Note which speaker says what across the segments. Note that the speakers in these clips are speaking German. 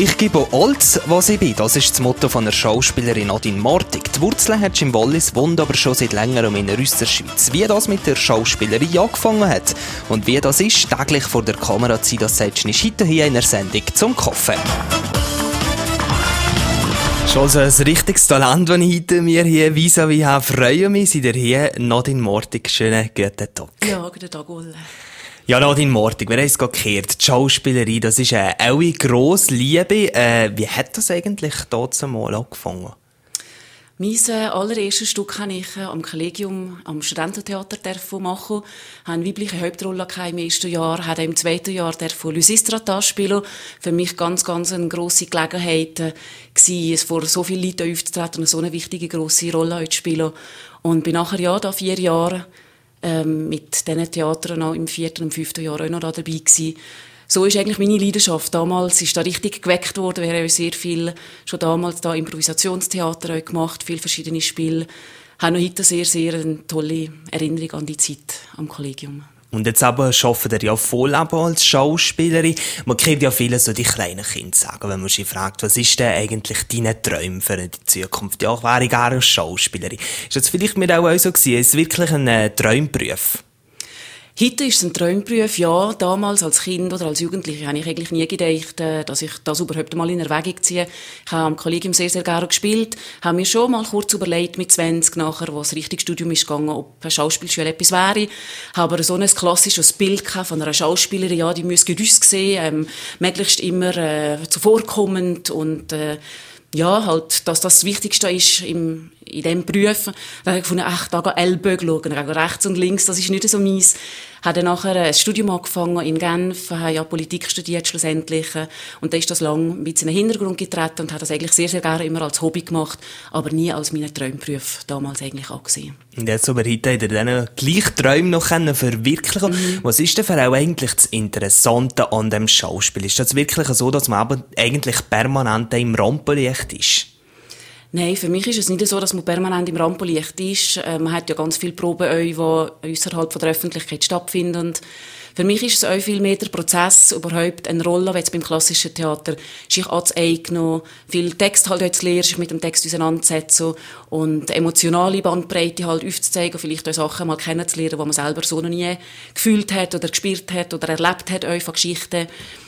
Speaker 1: Ich gebe alles, was ich bin. Das ist das Motto von der Schauspielerin Nadine Mortig. Die Wurzeln hat sie im Wallis, wohnt aber schon seit längerem in der Schweiz. Wie das mit der Schauspielerei angefangen hat und wie das ist, täglich vor der Kamera zu sein, das sagt sie heute hier in der Sendung zum Kaffee. Schon so ein richtiges Talent, das ich heute mir hier vis-à-vis habe. Freue mich, seid ihr hier. Nadine Mortig, schönen guten Tag.
Speaker 2: Ja, guten Tag, Ulle.
Speaker 1: Ja, Nadine Mortig, wir haben es gerade gehört. Die Schauspielerei, das ist eine grosse Liebe. Wie hat das eigentlich damals angefangen?
Speaker 2: Mein allererstes Stück habe ich am Kollegium, am Studententheater machen. Ich hatte eine weibliche Hauptrolle im ersten Jahr, habe im zweiten Jahr Lysistrata spielen. Für mich ganz eine grosse Gelegenheit war, es vor so vielen Leuten aufzutreten und so eine wichtige, grosse Rolle zu spielen. Und bin nachher da 4 Jahre mit diesen Theatern auch im 4. und 5. Jahr auch noch dabei gewesen. So ist eigentlich meine Leidenschaft. Damals ist da richtig geweckt worden. Wir haben sehr viel schon damals da Improvisationstheater auch gemacht, viele verschiedene Spiele. Haben noch heute sehr eine tolle Erinnerung an die Zeit am Kollegium.
Speaker 1: Und jetzt aber arbeitet ihr ja voll als Schauspielerin. Man kennt ja viele so die kleinen Kinder sagen, wenn man sie fragt, was ist denn eigentlich deine Träume für die Zukunft? Ja, ich wäre gerne als Schauspielerin. Ist das vielleicht mit auch so gewesen? Ist es wirklich ein Traumberuf?
Speaker 2: Heute ist es ein Traumberuf, ja. Damals als Kind oder als Jugendliche habe ich eigentlich nie gedacht, dass ich das überhaupt mal in Erwägung ziehe. Ich habe am Kollegium sehr gerne gespielt, habe mir schon mal kurz überlegt mit 20 nachher, wo das richtige Studium ist gegangen, ob eine Schauspielschule etwas wäre. Habe aber so ein klassisches Bild von einer Schauspielerin, ja, die müsste gerüst sehen, möglichst immer zuvorkommend und ja, halt, dass das Wichtigste ist in diesem Beruf. Dann habe ich gefunden, da gehen Ellbogen schauen, rechts und links, das ist nicht so meins. Habe dann nachher ein Studium angefangen in Genf, habe ja Politik studiert schlussendlich. Und da ist das lang mit in den Hintergrund getreten und habe das eigentlich sehr gerne immer als Hobby gemacht, aber nie als meinen Traumberuf damals eigentlich angesehen.
Speaker 1: Und jetzt aber heute habt ihr diesen gleichen Träume noch verwirklichen. Was ist denn für auch eigentlich das Interessante an dem Schauspiel? Ist das wirklich so, dass man aber eigentlich permanent im Rampenlicht ist?
Speaker 2: Nein, für mich ist es nicht so, dass man permanent im Rampenlicht ist. Man hat ja ganz viele Proben, die außerhalb der Öffentlichkeit stattfinden. Für mich ist es auch viel mehr der Prozess, überhaupt eine Rolle, wie jetzt beim klassischen Theater, sich anzueignen, viel Text halt zu lernen, sich mit dem Text auseinanderzusetzen und emotionale Bandbreite halt aufzuzeigen, vielleicht auch Sachen mal kennenzulernen, die man selber so noch nie gefühlt hat oder gespürt hat oder erlebt hat, auch von Geschichten.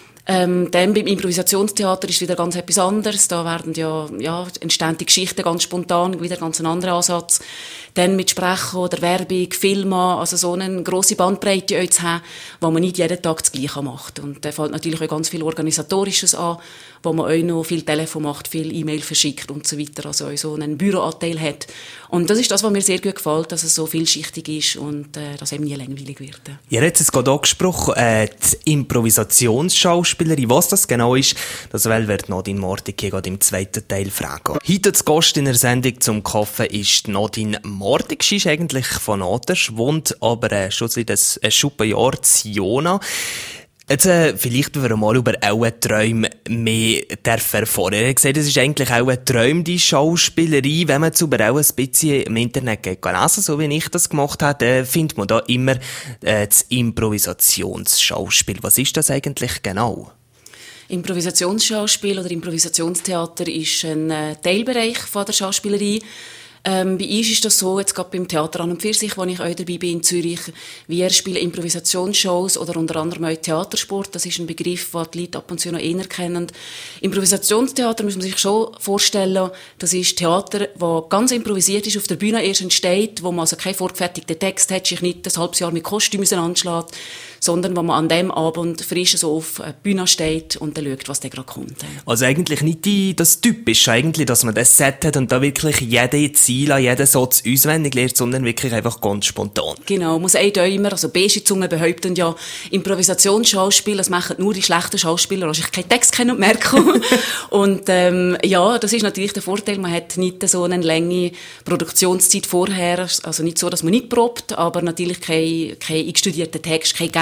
Speaker 2: Dann beim Improvisationstheater ist wieder ganz etwas anderes. Da werden entstehen die Geschichten ganz spontan, wieder ganz ein anderer Ansatz. Dann mit Sprechen oder Werbung, Filmen, also so eine grosse Bandbreite zu haben, wo man nicht jeden Tag das Gleiche macht. Und da fällt natürlich auch ganz viel Organisatorisches an, wo man auch noch viel Telefon macht, viel E-Mail verschickt und so weiter, also auch so einen Büroanteil hat. Und das ist das, was mir sehr gut gefällt, dass es so vielschichtig ist und dass eben nie langweilig wird.
Speaker 1: Ihr habt es gerade angesprochen, die Improvisationsschauspielerin, was das genau ist, das wird Nadine Mortig hier gerade im zweiten Teil fragen. Heute zu Gast in der Sendung zum Kaffee ist Nadine Mortig. Sie ist eigentlich von Adersch, wohnt aber schon seit ein Schuppenjahr in Jona. Jetzt, vielleicht wir mal über eure Träume mehr erfahren. Ihr habt gesagt, es ist eigentlich auch ein Traum, die Schauspielerei. Wenn man jetzt über auch ein bisschen im Internet geht, lesen, so wie ich das gemacht habe, findet man da immer das Improvisationsschauspiel. Was ist das eigentlich genau?
Speaker 2: Improvisationsschauspiel oder Improvisationstheater ist ein Teilbereich von der Schauspielerei. Bei uns ist das so, jetzt gerade beim Theater an und für sich, wo ich auch dabei bin in Zürich, wir spielen Improvisationsshows oder unter anderem auch Theatersport. Das ist ein Begriff, den die Leute ab und zu noch eher kennen. Improvisationstheater muss man sich schon vorstellen, das ist Theater, das ganz improvisiert ist, auf der Bühne erst entsteht, wo man also keinen vorgefertigten Text hat, sich nicht ein halbes Jahr mit Kostümen anschlägt, sondern wo man an dem Abend frisch so auf der Bühne steht und dann schaut, was da gerade kommt.
Speaker 1: Also eigentlich nicht das Typische, eigentlich, dass man das Set hat und da wirklich jede Ziele, jeden Satz auswendig lernt, sondern wirklich einfach ganz spontan.
Speaker 2: Genau, muss auch immer, also beige Zungen behaupten ja, Improvisationsschauspiel, das machen nur die schlechten Schauspieler, die sich keinen Text kennen und merken. Und ja, das ist natürlich der Vorteil, man hat nicht so eine lange Produktionszeit vorher, also nicht so, dass man nicht probt, aber natürlich kein eingestudierter Text, kein Gang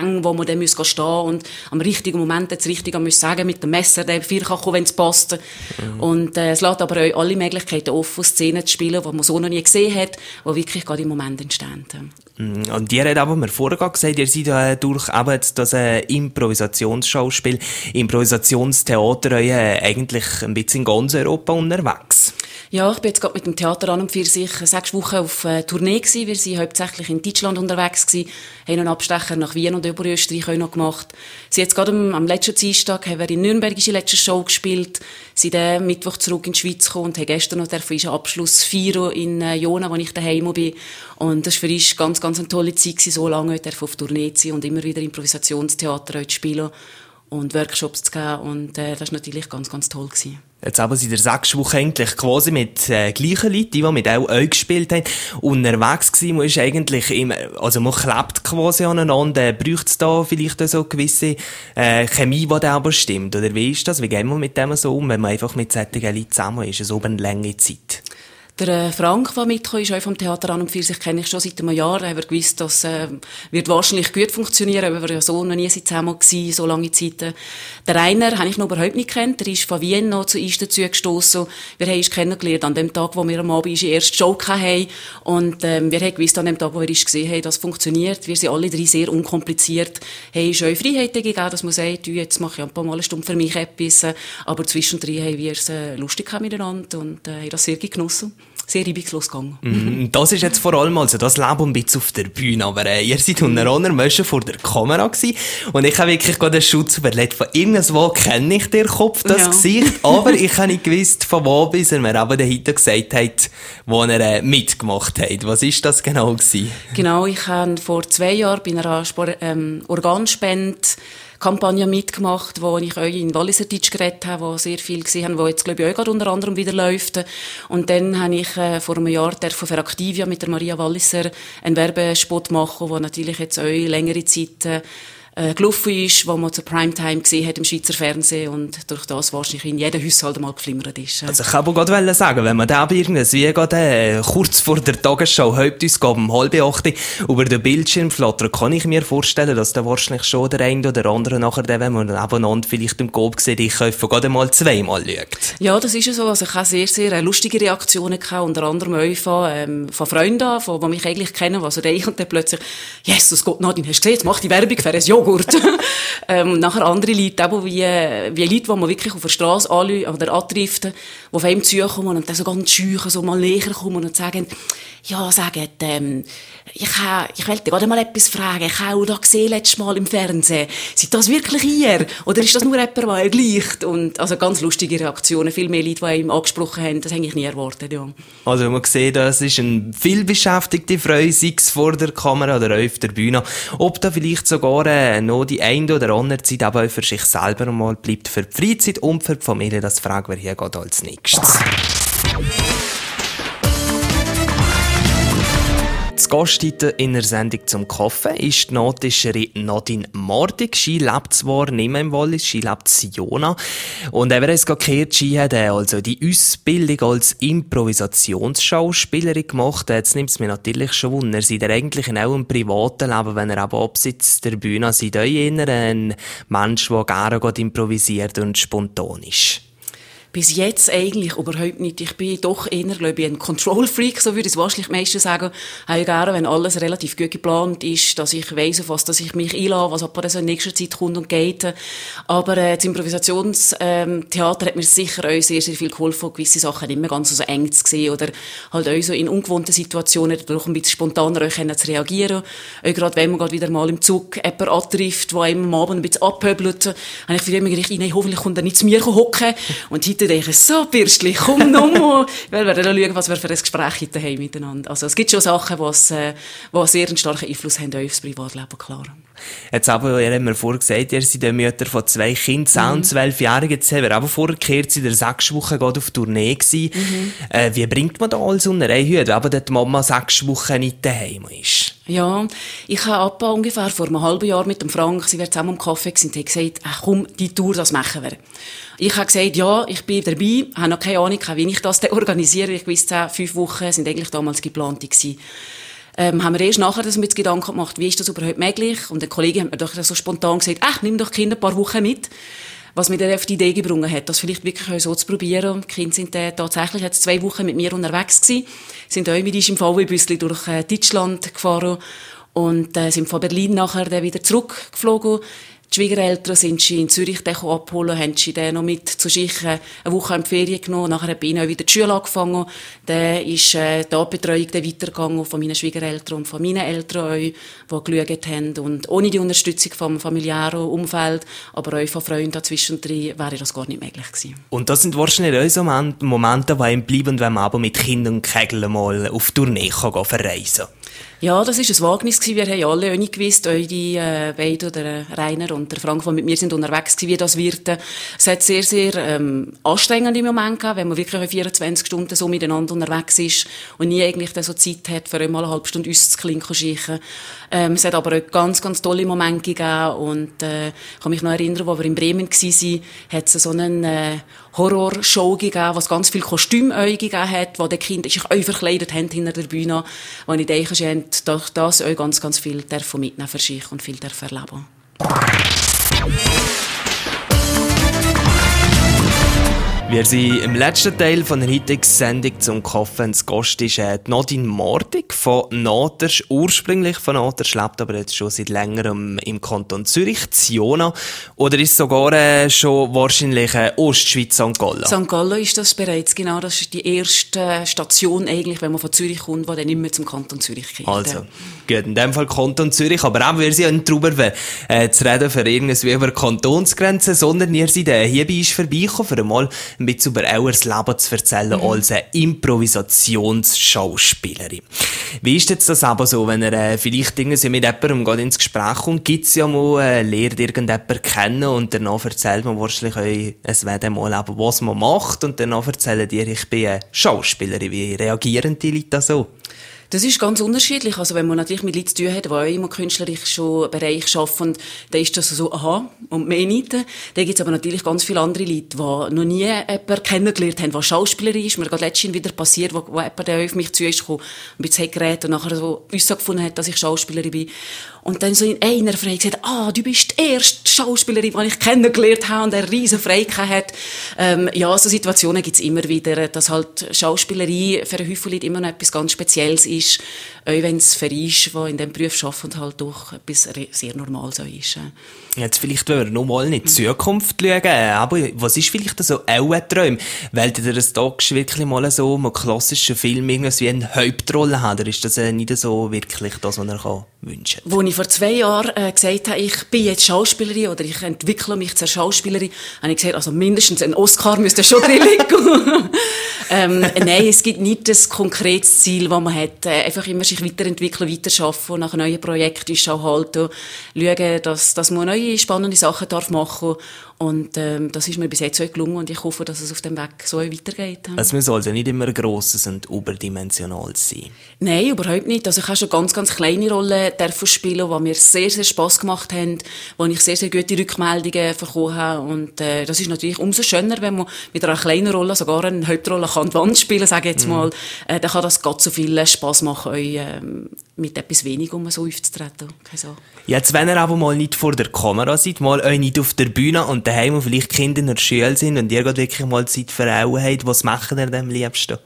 Speaker 2: Gänge, wo man dann stehen und am richtigen Moment das Richtige muss sagen, mit dem Messer, der viel kann kommen, wenn es passt. Und es lässt aber auch alle Möglichkeiten offen, Szenen zu spielen, die man so noch nie gesehen hat, die wirklich gerade im Moment entstehen.
Speaker 1: Und ihr habt aber mir vorher gesagt, ihr seid durch eben jetzt das Improvisationsschauspiel, Improvisationstheater eigentlich ein bisschen in ganz Europa unterwegs.
Speaker 2: Ja, ich bin jetzt gerade mit dem Theater an und für sich 6 Wochen auf Tournee gewesen. Wir sind hauptsächlich in Deutschland unterwegs gewesen, haben einen Abstecher nach Wien und über Österreich auch noch gemacht. Sie jetzt gerade am letzten Dienstag haben wir in Nürnberg die letzte Show gespielt, sind dann Mittwoch zurück in die Schweiz gekommen und haben gestern noch einen Abschluss feiern in Jona, wo ich daheim bin. Und das war für uns ganz, ganz eine tolle Zeit gewesen, so lange auf Tournee zu sein und immer wieder Improvisationstheater zu spielen und Workshops zu geben. Und das war natürlich ganz, ganz toll gewesen.
Speaker 1: Jetzt aber sind ihr 6 Wochen eigentlich quasi mit gleichen Leuten, die mit euch gespielt haben, unterwegs gewesen. Man ist eigentlich immer, also man klebt quasi aneinander. Braucht es da vielleicht so eine gewisse Chemie, die da aber stimmt? Oder wie ist das? Wie gehen wir mit dem so um, wenn man einfach mit solchen Leuten zusammen ist, so über eine lange Zeit?
Speaker 2: Der Frank, der mitgekommen ist, auch vom Theater an und für sich, kenne ich schon seit einem Jahr. Da haben wir gewusst, das wird wahrscheinlich gut funktionieren, aber wir waren ja so noch nie zusammen gewesen, so lange Zeit. Der Rainer habe ich noch überhaupt nicht gekannt. Der ist von Wien noch zu uns dazu gestossen. Wir haben uns kennengelernt an dem Tag, wo wir am Abend unsere erste Show hatten. Und wir haben gewusst, an dem Tag, wo wir uns gesehen haben, das funktioniert. Wir sind alle drei sehr unkompliziert. Haben uns auch Freiheiten gegeben, dass man sagt, jetzt mache ich ein paar Mal eine Stunde für mich etwas. Aber zwischendrin haben wir es lustig miteinander und haben das sehr genossen. Sehr reibungslos gegangen.
Speaker 1: Das ist jetzt vor allem also das Leben ein bisschen auf der Bühne, aber ihr seid unter anderem Menschen vor der Kamera gewesen und ich habe wirklich gerade den Schutz überlegt, von irgendwo kenne ich den Kopf, das Gesicht, aber ich habe nicht gewusst, von wo bis er mir aber dahinter gesagt hat, wo er mitgemacht hat. Was ist das genau gewesen?
Speaker 2: Genau, ich habe vor 2 Jahren bei einer Organspende Kampagne mitgemacht, wo ich euch in Walliserdeutsch geredet habe, wo sehr viel gesehen haben, wo jetzt, glaube ich, auch gerade unter anderem wieder läuft. Und dann habe ich vor einem Jahr für Activia mit der Maria Walliser einen Werbespot machen, wo natürlich jetzt auch längere Zeit gelaufen ist, wo man zur Primetime gesehen hat im Schweizer Fernsehen und durch das wahrscheinlich in jedem Haushalt mal geflimmert ist.
Speaker 1: Also ich kann aber gerade sagen, wenn man da irgendwie gerade kurz vor der Tagesschau Hauptausgabe um 7:30 über den Bildschirm flattert, kann ich mir vorstellen, dass da wahrscheinlich schon der eine oder andere nachher, wenn man nebeneinander vielleicht im Coop sieht, ich kaufe gerade mal 2-mal schaut. Ja,
Speaker 2: das ist ja so. Also ich habe sehr, sehr lustige Reaktionen gehabt, unter anderem auch von Freunden, die mich eigentlich kennen, also ich und dann plötzlich, Jesus Gott, Nadine, hast du gesehen, jetzt mach die Werbung für ein Joghurt. Nachher andere Leute, eben wie Leute, die man wirklich auf der Straße oder antrifft, die auf einem zukommen und dann so ganz scheu so mal näher kommen und sagen, ja, ich wollte gerade mal etwas fragen. Ich habe auch da gesehen, letztes Mal im Fernsehen. Seid das wirklich ihr? Oder ist das nur jemand, der ihr gleicht? Und, also ganz lustige Reaktionen. Viel mehr Leute, die ihm angesprochen haben. Das hätte ich nie erwartet, ja.
Speaker 1: Also, man sieht, das ist eine vielbeschäftigte Frau, sei es vor der Kamera oder auf der Bühne. Ob da vielleicht sogar noch die eine oder andere Zeit aber auch für sich selber mal bleibt, für die Freizeit und für die Familie, das fragen wir hier gerade als nächstes. Das Gast heute in der Sendung zum Kaffee ist die Nottischerin Nadine Mordig. Sie lebt zwar nicht mehr im Wallis, sie lebt in Jona. Und wir haben es gehört, sie hat also die Ausbildung als Improvisationsschauspielerin gemacht. Jetzt nimmt es mir natürlich schon Wunder, seid ihr eigentlich in eurem privaten Leben, wenn ihr aber abseits der Bühne seid, ihr eher ein Mensch, der gerne improvisiert und spontan ist?
Speaker 2: Bis jetzt eigentlich überhaupt nicht. Ich bin doch eher, glaube ich, ein Control-Freak, so würde ich es wahrscheinlich meistens sagen. Ich habe gerne, wenn alles relativ gut geplant ist, dass ich weiss, auf was dass ich mich einlasse, was aber so in nächster Zeit kommt und geht. Aber das Improvisationstheater hat mir sicher auch sehr, sehr viel geholfen, gewisse Sachen nicht mehr ganz so eng zu sehen oder halt auch so in ungewohnten Situationen dadurch ein bisschen spontaner zu reagieren. Auch gerade wenn man gerade wieder mal im Zug jemanden antrifft, der einem am Abend ein bisschen abhöbelt, habe ich für immer gedacht, nein, hoffentlich kommt er nicht zu mir hocken. Und heute denke ich, so, Birstli, komm nochmal. Weil wir dann schauen, was wir für ein Gespräch heute haben miteinander. Also, es gibt schon Sachen, die sehr einen starken Einfluss haben auf das Privatleben, klar.
Speaker 1: Jetzt aber, ihr habt mir vorher gesagt, ihr seid ein Mütter von 2 Kindern, 10 und 12 Jahren. Jetzt haben wir aber vorher gehört, seid ihr 6 Wochen gerade auf Tournee gewesen. Wie bringt man da alles unter einen Hut, wenn die Mama 6 Wochen nicht daheim ist?
Speaker 2: Ja, ich habe Appa ungefähr vor einem halben Jahr mit dem Frank, sie waren zusammen am Kaffee und haben gesagt, komm, die Tour, das machen wir. Ich habe gesagt, ja, ich bin dabei, habe noch keine Ahnung, wie ich das organisiere. Ich wusste, 5 Wochen sind eigentlich damals geplant gewesen. haben wir erst nachher dass wir uns Gedanken gemacht, wie ist das überhaupt möglich? Und der Kollege hat mir doch so spontan gesagt, nimm doch die Kinder ein paar Wochen mit. Was mir dann auf die Idee gebracht hat, das vielleicht wirklich so zu probieren. Die Kinder sind tatsächlich jetzt 2 Wochen mit mir unterwegs gewesen, sind auch mit uns im VW-Büsschen durch Deutschland gefahren und sind von Berlin nachher dann wieder zurückgeflogen. Die Schwiegereltern sind sie in Zürich abholen, haben sie dann noch mit zu sich eine Woche in die Ferien genommen. Nachher hat bei ihnen auch wieder die Schule angefangen. Dann ist die Betreuung dann weitergegangen von meinen Schwiegereltern und von meinen Eltern auch, die geschaut haben. Und ohne die Unterstützung vom familiären Umfeld, aber auch von Freunden zwischendrin, wäre das gar nicht möglich gewesen.
Speaker 1: Und das sind wahrscheinlich auch so Momente, die einem bleiben, wenn man aber mit Kindern und Kegeln mal auf Tournee verreisen kann.
Speaker 2: Ja, das war ein Wagnis gewesen. Wir haben alle auch nicht gewusst, auch die beiden, der Rainer und der Frank, die mit mir sind unterwegs gewesen, wie das wird. Es hat sehr, sehr anstrengende Momente gegeben, wenn man wirklich 24 Stunden so miteinander unterwegs ist und nie eigentlich so Zeit hat, für einmal eine halbe Stunde uns zu Klinken schicken. Es hat aber auch ganz, ganz tolle Momente gegeben und ich kann mich noch erinnern, wo wir in Bremen waren, hat es so einen Horrorshow gegeben, was ganz viele Kostüme gegeben hat, wo die Kinder sich auch verkleidet haben hinter der Bühne, wo ich denke, sie haben durch das auch ganz, ganz viel mitnehmen für sich und viel erleben.
Speaker 1: Wir sind im letzten Teil von der heutigen Sendung zum Kochen. Das Gast ist Nadine Mordig von Natersch. Ursprünglich von Natersch, lebt aber jetzt schon seit längerem im Kanton Zürich, Ziona. Oder ist sogar schon wahrscheinlich Ostschweiz, St. Gallen?
Speaker 2: St. Gallen ist das bereits, genau. Das ist die erste Station eigentlich, wenn man von Zürich kommt, die dann nicht mehr zum Kanton Zürich geht.
Speaker 1: Also, gut, in dem Fall Kanton Zürich. Aber auch, wir sind ja nicht darüber zu reden für irgendwie über Kantonsgrenzen, sondern ihr seid hier bei uns vorbeigekommen, für einmal ein bisschen über euer Leben zu erzählen als eine Improvisationsschauspielerin. Wie ist jetzt das aber so, wenn ihr vielleicht irgendwie mit jemandem ins Gespräch kommt, gibt es ja mal, lernt irgendjemanden kennen und danach erzählt man wahrscheinlich euch, es wäre mal eben, was man macht und danach erzählt ihr, ich bin eine Schauspielerin. Wie reagieren die Leute da so?
Speaker 2: Das ist ganz unterschiedlich. Also, wenn man natürlich mit Leuten zu tun hat, die auch im künstlerischen Bereich arbeiten, dann ist das so, aha, und mehr nicht. Dann gibt es aber natürlich ganz viele andere Leute, die noch nie jemanden kennengelernt haben, der Schauspieler ist. Mir gerade letztens wieder passiert, wo jemand auf mich zu ist gekommen, ein bisschen geredet und nachher so gefunden hat, dass ich Schauspielerin bin. Und dann so in einer Frage gesagt, du bist die erste Schauspielerin, die ich kennengelernt habe und eine riesen Freude hat. Ja, so Situationen gibt's immer wieder, dass halt Schauspielerei für einen Haufen Leute immer noch etwas ganz Spezielles ist, auch wenn es für uns, die in diesem Beruf arbeiten, halt doch etwas sehr normal so ist.
Speaker 1: Jetzt vielleicht, wenn wir nochmal in die Zukunft schauen, aber was ist vielleicht so auch ein Traum? Wollt ihr das da wirklich mal so einen klassischen Film irgendwie eine Hauptrolle haben, oder ist das nicht so wirklich das, was ihr wünschen kann?
Speaker 2: Als ich vor 2 Jahren gesagt habe, ich bin jetzt Schauspielerin oder ich entwickle mich zur Schauspielerin, habe ich gesagt, also mindestens ein Oscar müsste schon drin liegen. Nein, es gibt nicht das konkretes Ziel, das man hat. Einfach immer sich weiterentwickeln, weiterarbeiten, nach neuen Projekten Ausschau halten, schauen, dass man neue spannende Sachen machen darf. Und das ist mir bis jetzt so gelungen und ich hoffe, dass es auf dem Weg so weitergeht.
Speaker 1: Es muss also nicht immer grosses und überdimensionales sein?
Speaker 2: Nein, überhaupt nicht. Also ich habe schon ganz, ganz kleine Rollen spielen, die mir sehr, sehr Spass gemacht haben, wo ich sehr, sehr gute Rückmeldungen bekommen habe. Und das ist natürlich umso schöner, wenn man mit einer kleinen Rolle sogar eine Hauptrolle an die Wand spielen, sage ich jetzt mal. Dann kann das ganz so viel Spass machen, euch mit etwas weniger so aufzutreten.
Speaker 1: Jetzt, wenn ihr aber mal nicht vor der Kamera seid, mal euch nicht auf der Bühne und daheim, wo vielleicht Kinder in der Schule sind und ihr wirklich mal Zeit für Frauen habt, was machen ihr am liebsten?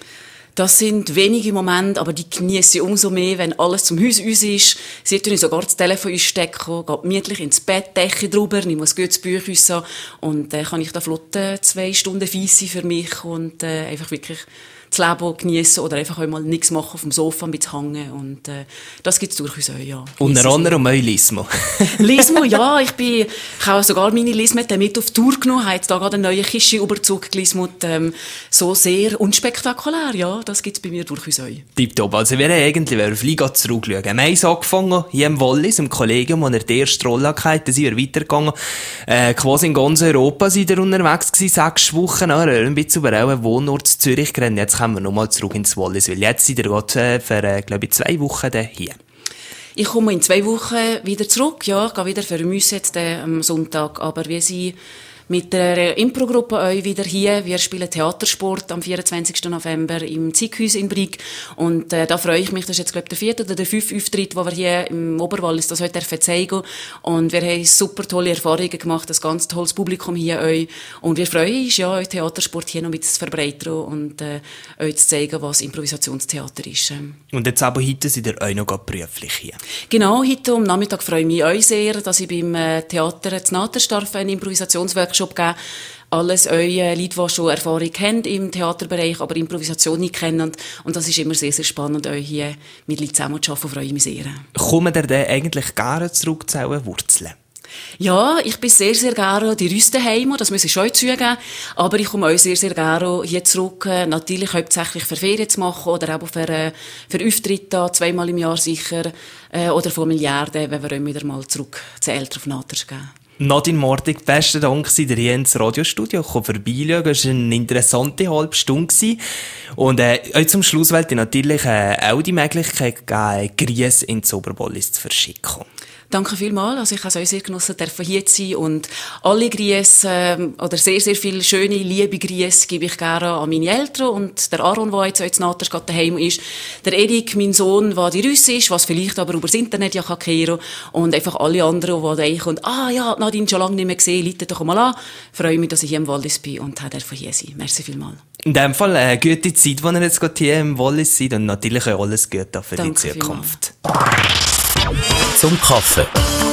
Speaker 2: Das sind wenige Momente, aber die genieße ich umso mehr, wenn alles zum Haus uns ist. Sie tun sogar das Telefon einstecken, geht gemütlich ins Bett, Decke drüber, ich muss gut das Buch raus und dann kann ich da flott 2 Stunden Feisse für mich und einfach wirklich das Leben genießen oder einfach einmal nichts machen auf dem Sofa, ein bisschen hängen und das gibt es durchaus auch, ja.
Speaker 1: Unter anderem auch Lismo.
Speaker 2: Lismo, ja, ich habe sogar meine Lismo mit auf Tour genommen, habe jetzt da gerade einen neuen Kischi-Überzug gelismut, so sehr unspektakulär, ja, das gibt es bei mir durchaus auch.
Speaker 1: Tipptopp, also wir haben eigentlich, wenn wir vielleicht zurückschauen, wir haben angefangen, hier im Wallis, im Kollegium, wo er die erste Rolle hatte, dann sind wir weitergegangen, quasi in ganz Europa sind wir unterwegs gewesen, 6 Wochen, ein bisschen über einen Wohnort in Zürich gerannt. Jetzt kommen wir nochmal zurück ins Wallis, weil jetzt sind wir gerade für, glaube ich, 2 Wochen hier.
Speaker 2: Ich komme in 2 Wochen wieder zurück, ja, ich gehe wieder für uns jetzt am Sonntag, aber wir sind mit der Impro-Gruppe euch wieder hier. Wir spielen Theatersport am 24. November im Zieghus in Brig. Und da freue ich mich, das ist jetzt, glaube ich, der 4. oder der 5. Auftritt, den wir hier im Oberwallis das heute zeigen dürfen. Und wir haben super tolle Erfahrungen gemacht, ein ganz tolles Publikum hier euch. Und wir freuen uns, ja, euch Theatersport hier noch mit zu verbreitern und euch zu zeigen, was Improvisationstheater ist.
Speaker 1: Und jetzt aber heute seid ihr euch noch beruflich hier.
Speaker 2: Genau, heute am Nachmittag freue ich mich auch sehr, dass ich beim Theater zu Naterstarf einen Improvisationsworkshop gebe. Alles eure Leute, die schon Erfahrung haben im Theaterbereich, aber Improvisation nicht kennen. Und das ist immer sehr, sehr spannend, euch hier mit Leuten zusammen zu arbeiten, freue ich mich sehr.
Speaker 1: Kommen ihr denn eigentlich gerne zurück zu euren Wurzeln?
Speaker 2: Ja, ich bin sehr, sehr gerne die Rüste daheim, das muss ich schon zugeben. Aber ich komme auch sehr, sehr gerne hier zurück, natürlich hauptsächlich für Ferien zu machen oder auch für Auftritte, 2-mal im Jahr sicher, oder Familiäre, wenn wir auch wieder mal zurück zu Eltern auf Naters gehen.
Speaker 1: Nadine Mordig, besten Dank, dass ihr hier ins Radiostudio vorbeischauen. Es war eine interessante halbe Stunde. Und euch zum Schluss wollte ich natürlich auch die Möglichkeit geben, Grüße ins Oberwallis zu verschicken.
Speaker 2: Danke vielmals. Also ich habe es auch sehr genossen, hier zu sein. Und alle Grüße, oder sehr, sehr viele schöne, liebe Grüße gebe ich gerne an meine Eltern und der Aaron, der jetzt Naters gerade daheim ist. Der Erik, mein Sohn, der die Russe ist, was vielleicht aber über das Internet ja kann kehren. Und einfach alle anderen, die denken, ja, Nadine schon lange nicht mehr gesehen, leitet doch mal an. Ich freue mich, dass ich hier im Wallis bin und hier sein. Merci vielmals.
Speaker 1: In dem Fall eine gute Zeit, die ihr jetzt gerade hier im Wallis seid und natürlich auch alles Gute für die Zukunft.
Speaker 3: Zum Kaffee.